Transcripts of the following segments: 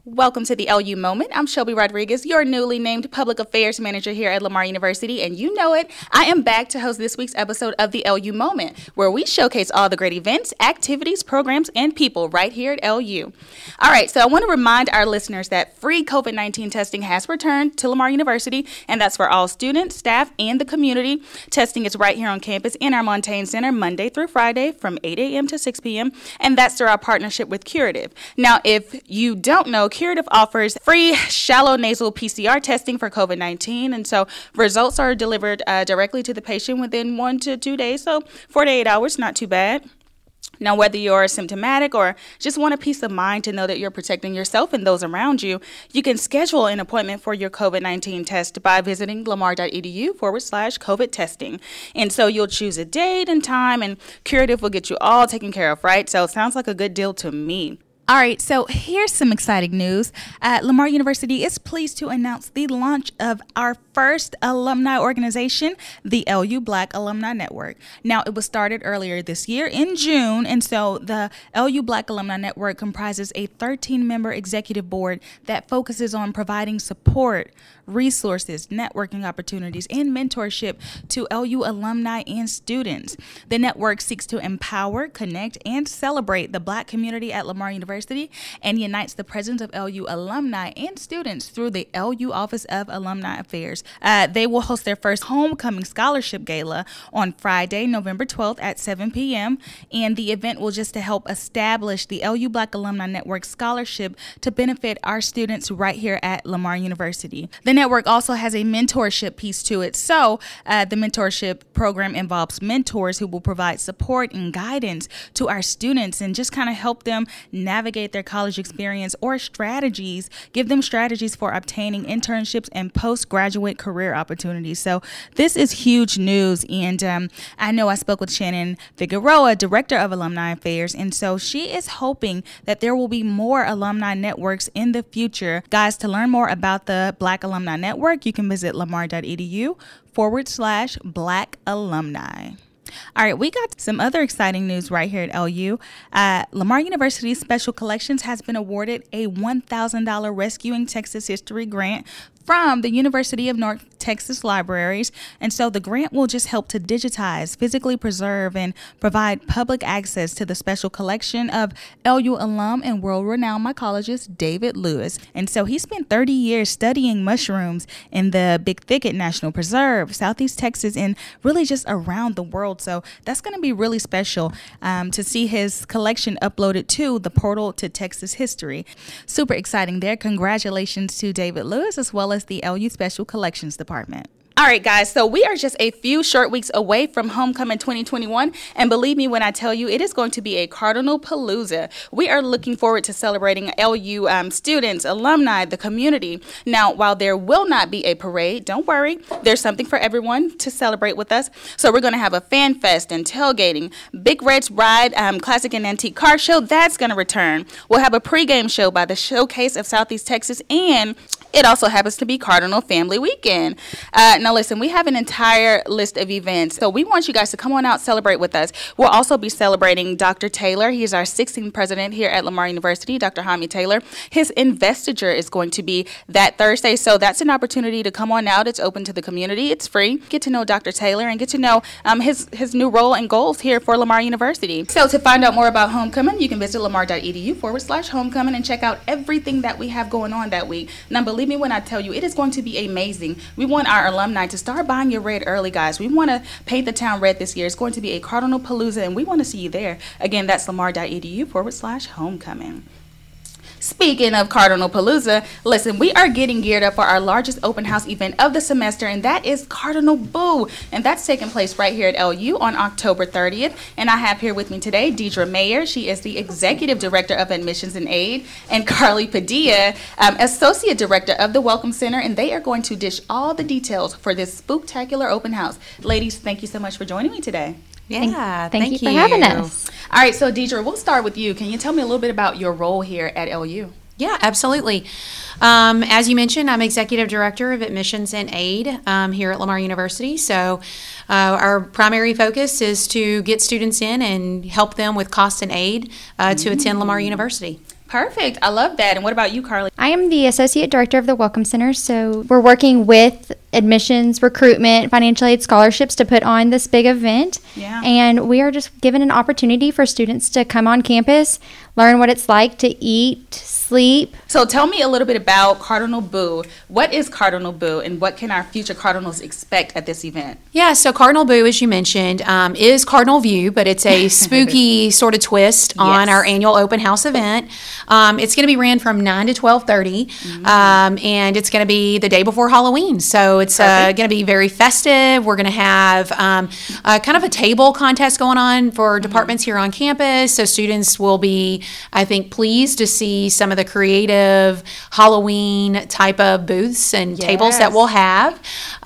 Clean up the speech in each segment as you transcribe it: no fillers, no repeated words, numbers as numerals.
Welcome to the LU Moment. I'm Shelby Rodriguez, your newly named Public Affairs Manager here at Lamar University, and you know it, I am back to host this week's episode of the LU Moment, where we showcase all the great events, activities, programs, and people right here at LU. All right, so I want to remind our listeners that free COVID-19 testing has returned to Lamar University, and that's for all students, staff, and the community. Testing is right here on campus in our Montaigne Center Monday through Friday from 8 a.m. to 6 p.m., and that's through our partnership with Curative. Now, if you don't know, Curative offers free shallow nasal PCR testing for COVID-19, and so results are delivered directly to the patient within 1 to 2 days, so 4 to 8 hours, not too bad. Now, whether you're symptomatic or just want a peace of mind to know that you're protecting yourself and those around you, you can schedule an appointment for your COVID-19 test by visiting lamar.edu/COVID testing. And so you'll choose a date and time, and Curative will get you all taken care of, right? So it sounds like a good deal to me. All right, so here's some exciting news. Lamar University is pleased to announce the launch of our first alumni organization, the LU Black Alumni Network. Now, it was started earlier this year in June, and so the LU Black Alumni Network comprises a 13-member executive board that focuses on providing support, resources, networking opportunities, and mentorship to LU alumni and students. The network seeks to empower, connect, and celebrate the Black community at Lamar University and unites the presence of LU alumni and students through the LU Office of Alumni Affairs. They will host their first Homecoming Scholarship Gala on Friday, November 12th at 7 p.m., and the event will just to help establish the LU Black Alumni Network Scholarship to benefit our students right here at Lamar University. The network also has a mentorship piece to it, so the mentorship program involves mentors who will provide support and guidance to our students and just kind of help them navigate their college experience or strategies, give them strategies for obtaining internships and postgraduate career opportunities. So this is huge news, and I know I spoke with Shannon Figueroa, Director of Alumni Affairs, and so she is hoping that there will be more alumni networks in the future. Guys, to learn more about the Black Alumni Network, you can visit lamar.edu/Black Alumni. All right, we got some other exciting news right here at LU. Lamar University's Special Collections has been awarded a $1,000 Rescuing Texas History grant from the University of North Texas Libraries. And so the grant will just help to digitize, physically preserve, and provide public access to the special collection of LU alum and world-renowned mycologist David Lewis. And so he spent 30 years studying mushrooms in the Big Thicket National Preserve, Southeast Texas, and really just around the world. So that's going to be really special to see his collection uploaded to the Portal to Texas History. Super exciting there. Congratulations to David Lewis as well as the LU Special Collections Department. All right, guys, so we are just a few short weeks away from Homecoming 2021, and believe me when I tell you, it is going to be a Cardinal Palooza. We are looking forward to celebrating LU students, alumni, the community. Now, while there will not be a parade, don't worry, there's something for everyone to celebrate with us. So we're going to have a fan fest and tailgating, Big Red's Ride, classic and antique car show, that's going to return. We'll have a pregame show by the Showcase of Southeast Texas, and it also happens to be Cardinal Family Weekend. Now, listen, we have an entire list of events, so we want you guys to come on out, celebrate with us. We'll also be celebrating Dr. Taylor. He's our 16th president here at Lamar University, Dr. Hami Taylor. His investiture is going to be that Thursday, so that's an opportunity to come on out. It's open to the community. It's free. Get to know Dr. Taylor and get to know his new role and goals here for Lamar University. So to find out more about Homecoming, you can visit lamar.edu/homecoming and check out everything that we have going on that week. Now, believe me when I tell you, it is going to be amazing. We want our alumni to start buying your red early, guys. We want to paint the town red this year. It's going to be a Cardinal Palooza, and we want to see you there. Again, that's lamar.edu/homecoming. Speaking of Cardinal Palooza, listen, we are getting geared up for our largest open house event of the semester, and that is Cardinal Boo. And that's taking place right here at LU on October 30th. And I have here with me today Deidre Mayer. She is the Executive Director of Admissions and Aid, and Carly Padilla, Associate Director of the Welcome Center, and they are going to dish all the details for this spooktacular open house. Ladies, thank you so much for joining me today. Yeah, thank you for having us. All right, so Deidre, we'll start with you. Can you tell me a little bit about your role here at LU? Yeah, absolutely. As you mentioned, I'm Executive Director of Admissions and Aid here at Lamar University. So our primary focus is to get students in and help them with cost and aid to attend Lamar University. Perfect. I love that. And what about you, Carly? I am the Associate Director of the Welcome Center, so we're working with admissions, recruitment, financial aid, scholarships to put on this big event. Yeah. And we are just given an opportunity for students to come on campus, learn what it's like to eat, sleep. So tell me a little bit about Cardinal Boo. What is Cardinal Boo, and what can our future Cardinals expect at this event? Yeah, so Cardinal Boo, as you mentioned, is Cardinal View, but it's a spooky sort of twist on our annual open house event. It's going to be ran from 9 to 12:30, and it's going to be the day before Halloween. So it's going to be very festive. We're going to have kind of a table contest going on for departments here on campus. So students will be, I think, pleased to see some of the creative Halloween type of booths and tables that we'll have.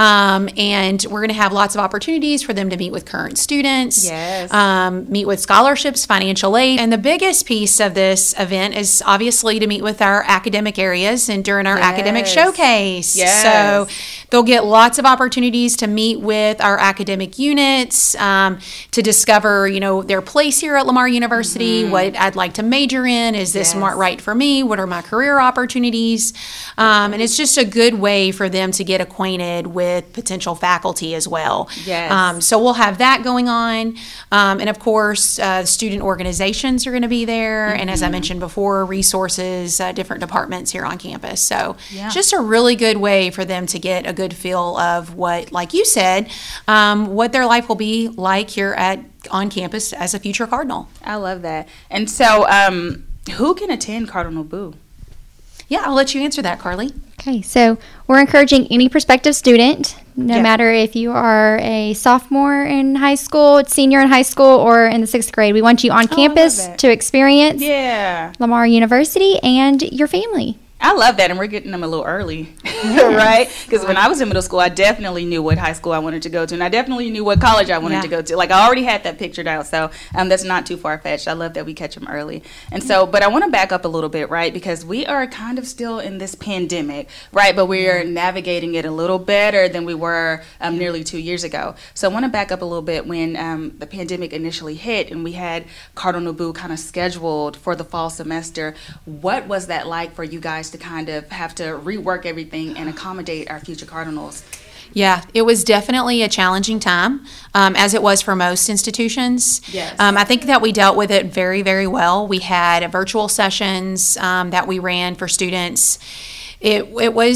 And we're going to have lots of opportunities for them to meet with current students, meet with scholarships, financial aid. And the biggest piece of this event is obviously to meet with our academic areas and during our academic showcase. So they'll get lots of opportunities to meet with our academic units, to discover, their place here at Lamar University, what I'd like to major in. Is this right for me? What are my career opportunities? And it's just a good way for them to get acquainted with potential faculty as well. So we'll have that going on. And of course, student organizations are going to be there. And as I mentioned before, resources, different departments here on campus. So just a really good way for them to get a good feel of what, like you said, what their life will be like here on campus as a future Cardinal. I love that. And so who can attend Cardinal Boo? Yeah, I'll let you answer that, Carly. Okay, so we're encouraging any prospective student, no matter if you are a sophomore in high school, senior in high school, or in the 6th grade. We want you on campus to experience Lamar University and your family. I love that, and we're getting them a little early, right? Because when I was in middle school, I definitely knew what high school I wanted to go to, and I definitely knew what college I wanted to go to. Like, I already had that pictured out, so that's not too far-fetched. I love that we catch them early. And so, but I want to back up a little bit, right? Because we are kind of still in this pandemic, right? But we are navigating it a little better than we were nearly 2 years ago. So I want to back up a little bit. When the pandemic initially hit and we had Cardinal Boo kind of scheduled for the fall semester, what was that like for you guys to kind of have to rework everything and accommodate our future Cardinals? Yeah, it was definitely a challenging time, as it was for most institutions. I think that we dealt with it very, very well. We had virtual sessions that we ran for students. It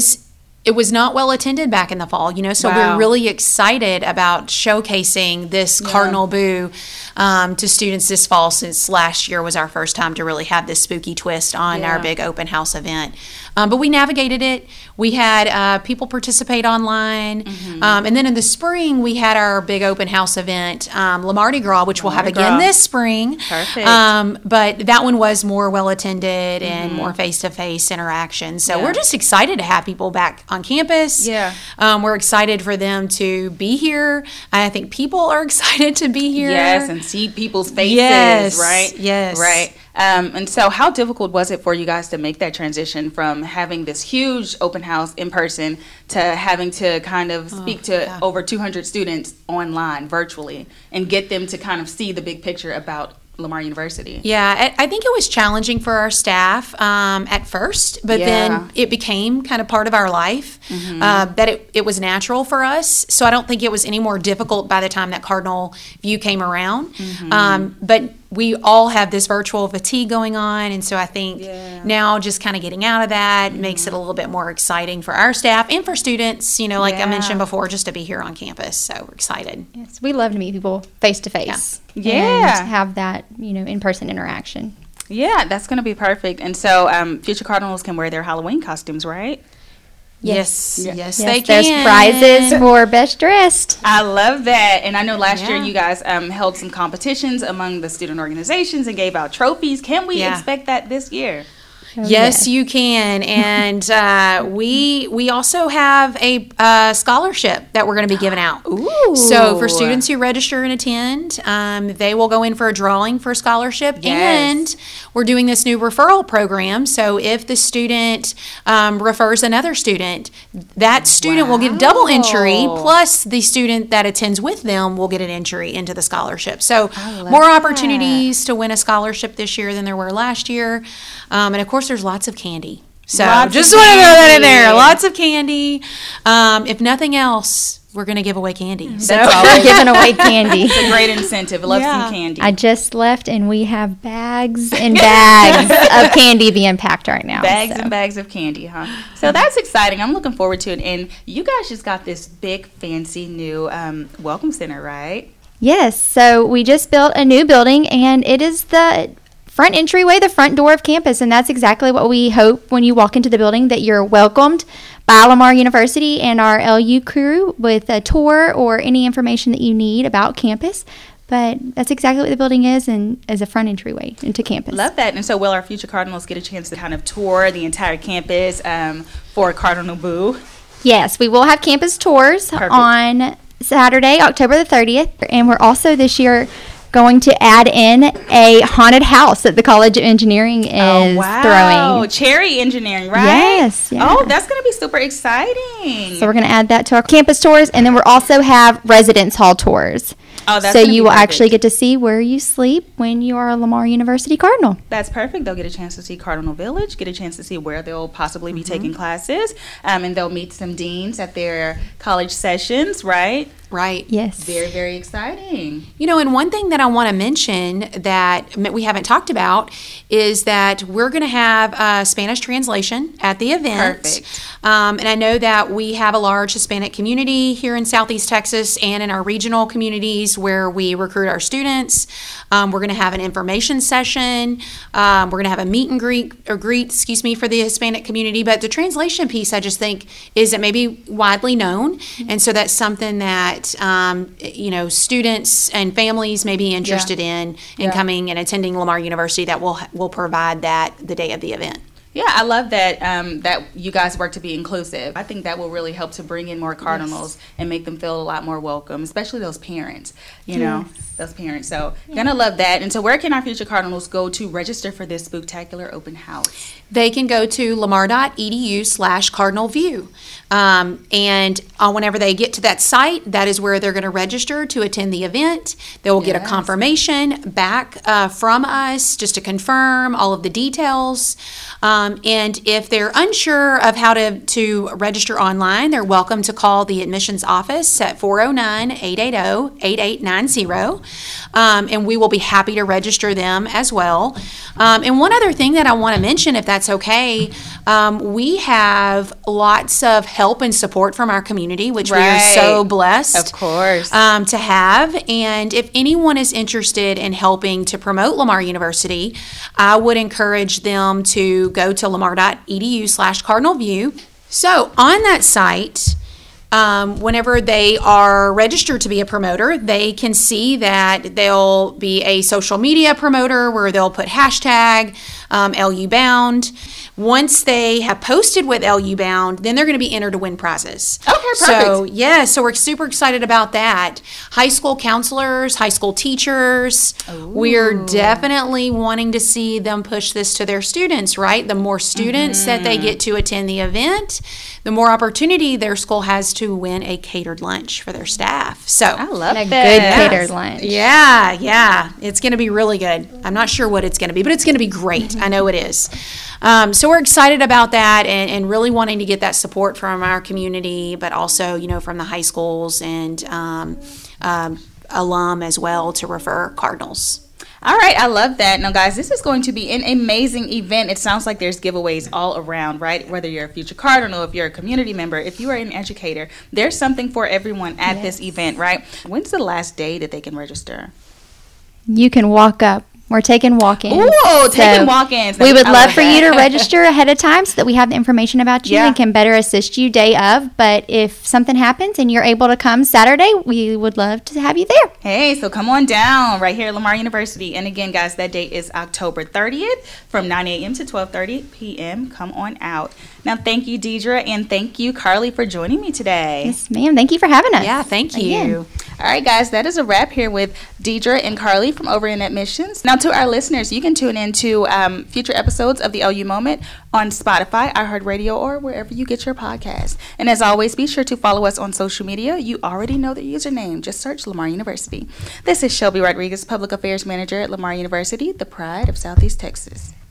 was not well attended back in the fall, so we're really excited about showcasing this Cardinal Boo to students this fall, since last year was our first time to really have this spooky twist on our big open house event. But we navigated it. We had people participate online. And then in the spring, we had our big open house event, Le Mardi Gras, which we'll have again this spring. But that one was more well attended and more face-to-face interaction. So we're just excited to have people back on campus. We're excited for them to be here. I think people are excited to be here. And see people's faces, right? Right. And so how difficult was it for you guys to make that transition from having this huge open house in person to having to kind of speak to over 200 students online, virtually, and get them to kind of see the big picture about Lamar University? Yeah, I think it was challenging for our staff at first, but then it became kind of part of our life, that it was natural for us. So I don't think it was any more difficult by the time that Cardinal View came around. But we all have this virtual fatigue going on, and so I think now just kind of getting out of that makes it a little bit more exciting for our staff and for students, like I mentioned before, just to be here on campus. So we're excited. Yes, we love to meet people face to face. And have that, in-person interaction. Yeah, that's going to be perfect. And so future Cardinals can wear their Halloween costumes, right? Yes, they can. There's prizes for best dressed. I love that. And I know last year you guys held some competitions among the student organizations and gave out trophies. Can we expect that this year? Yes, you can. And we also have a scholarship that we're going to be giving out. Ooh. So for students who register and attend, they will go in for a drawing for a scholarship. And we're doing this new referral program. So if the student refers another student, that student will get double entry, plus the student that attends with them will get an entry into the scholarship. So more opportunities to win a scholarship this year than there were last year. And of course, there's lots of candy. So just want to throw that in there. Lots of candy. If nothing else, we're going to give away candy. So we're giving away candy. It's a great incentive. Love some candy. I just left, and we have bags and bags of candy being packed right now. Bags and bags of candy, huh? So that's exciting. I'm looking forward to it. And you guys just got this big, fancy new welcome center, right? Yes. So we just built a new building, and it is the front entryway, the front door of campus, and that's exactly what we hope when you walk into the building, that you're welcomed by Lamar University and our LU crew with a tour or any information that you need about campus. But that's exactly what the building is, and as a front entryway into campus. Love that. And so will our future Cardinals get a chance to kind of tour the entire campus for Cardinal Boo? Yes, we will have campus tours on Saturday, October the 30th, and we're also this year going to add in a haunted house that the College of Engineering is throwing. Cherry Engineering, right? Yes. Yeah. Oh, that's going to be super exciting. So we're going to add that to our campus tours, and then we'll also have residence hall tours. Oh, that's so you will actually get to see where you sleep when you are a Lamar University Cardinal. That's perfect. They'll get a chance to see Cardinal Village, get a chance to see where they'll possibly be taking classes, and they'll meet some deans at their college sessions, right? Right. Yes. Very, very exciting. You know, and one thing that I want to mention that we haven't talked about is that we're going to have Spanish translation at the event. Perfect. And I know that we have a large Hispanic community here in Southeast Texas and in our regional communities where we recruit our students. We're going to have an information session. We're going to have a meet and greet for the Hispanic community. But the translation piece, I just think, isn't maybe widely known. And so that's something that students and families may be interested in coming and attending Lamar University, that will provide that the day of the event. Yeah, I love that that you guys work to be inclusive. I think that will really help to bring in more Cardinals and make them feel a lot more welcome, especially those parents, those parents. So gonna love that. And so where can our future Cardinals go to register for this spooktacular open house? They can go to lamar.edu/cardinalview. And whenever they get to that site, that is where they're going to register to attend the event. They will get a confirmation back from us just to confirm all of the details. And if they're unsure of how to register online, they're welcome to call the admissions office at 409-880-8890. And we will be happy to register them as well. And one other thing that I want to mention, if that's okay, we have lots of help and support from our community, which we are so blessed, of course, to have. And if anyone is interested in helping to promote Lamar University, I would encourage them to go to lamar.edu/cardinalview. So on that site, whenever they are registered to be a promoter, they can see that they'll be a social media promoter where they'll put hashtag LU Bound. Once they have posted with LU Bound, then they're going to be entered to win prizes. Okay, perfect. So we're super excited about that. High school counselors, high school teachers, we're definitely wanting to see them push this to their students, right? The more students that they get to attend the event, the more opportunity their school has to win a catered lunch for their staff. So I love that. Good catered lunch. Yeah. It's going to be really good. I'm not sure what it's going to be, but it's going to be great. I know it is. So we're excited about that and really wanting to get that support from our community, but also, from the high schools and alum as well to refer Cardinals. All right, I love that. Now, guys, this is going to be an amazing event. It sounds like there's giveaways all around, right? Whether you're a future Cardinal, if you're a community member, if you are an educator, there's something for everyone at this event, right? When's the last day that they can register? You can walk up We're taking walk-ins. Ooh, taking walk-ins. We would love for you to register ahead of time so that we have the information about you and can better assist you day of. But if something happens and you're able to come Saturday, we would love to have you there. Hey, so come on down right here at Lamar University. And again, guys, that date is October 30th from 9 a.m. to 12:30 p.m. Come on out. Now, thank you, Deidre, and thank you, Carly, for joining me today. Yes, ma'am. Thank you for having us. Yeah, thank you. Again. All right, guys, that is a wrap here with Deidre and Carly from Over in Admissions. Now, to our listeners, you can tune into future episodes of the LU Moment on Spotify, iHeartRadio, or wherever you get your podcasts. And as always, be sure to follow us on social media. You already know the username. Just search Lamar University. This is Shelby Rodriguez, Public Affairs Manager at Lamar University, the pride of Southeast Texas.